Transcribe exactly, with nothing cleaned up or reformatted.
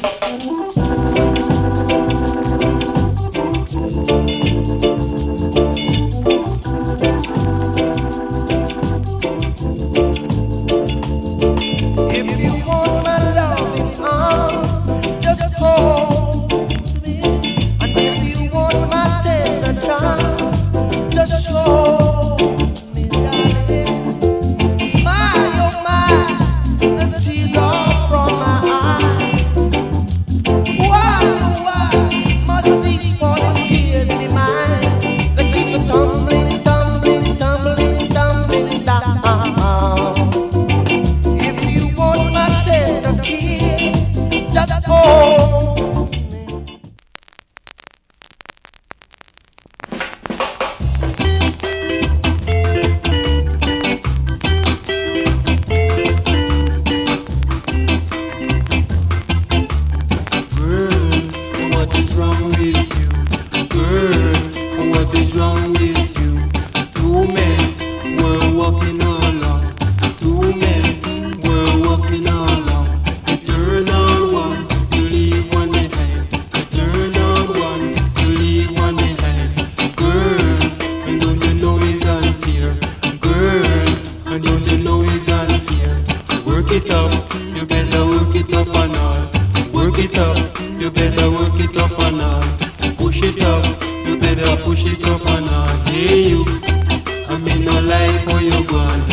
it up, you better work it up and all. Work it up, you better work it up and all. Push it up, you better push it up and all. Hey you, I mean no like how you gone.